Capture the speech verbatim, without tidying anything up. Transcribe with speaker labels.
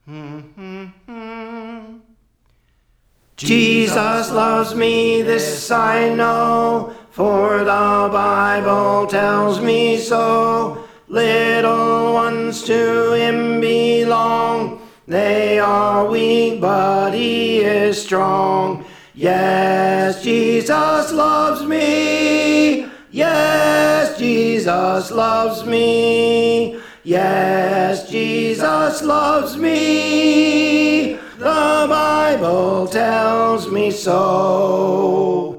Speaker 1: Jesus loves me, this I know, for the Bible tells me so. Little ones to him belong, they are weak, but he is strong. Yes, Jesus loves me. Yes, Jesus loves me. Yes, Jesus loves me. The Bible tells me so.